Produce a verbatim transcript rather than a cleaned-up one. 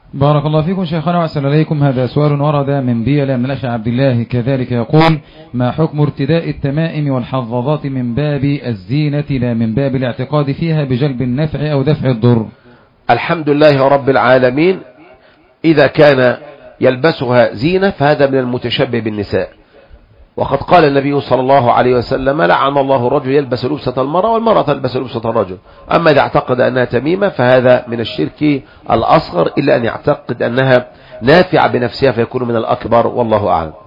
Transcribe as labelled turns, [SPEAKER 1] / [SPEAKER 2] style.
[SPEAKER 1] بارك الله فيكم شيخنا وأحسن إليكم. هذا سؤال ورد من بيلا من الأخ عبد الله كذلك يقول: ما حكم ارتداء التمائم والحظاظات من باب الزينة لا من باب الاعتقاد فيها بجلب النفع أو دفع الضر؟
[SPEAKER 2] الحمد لله رب العالمين. إذا كان يلبسها زينة فهذا من المتشبه بالنساء، وقد قال النبي صلى الله عليه وسلم: لعن الله الرجل يلبس لبسة المرأة والمرأة تلبس لبسة الرجل. أما إذا اعتقد أنها تميمة فهذا من الشرك الأصغر، إلا أن يعتقد أنها نافعة بنفسها فيكون من الأكبر، والله أعلم.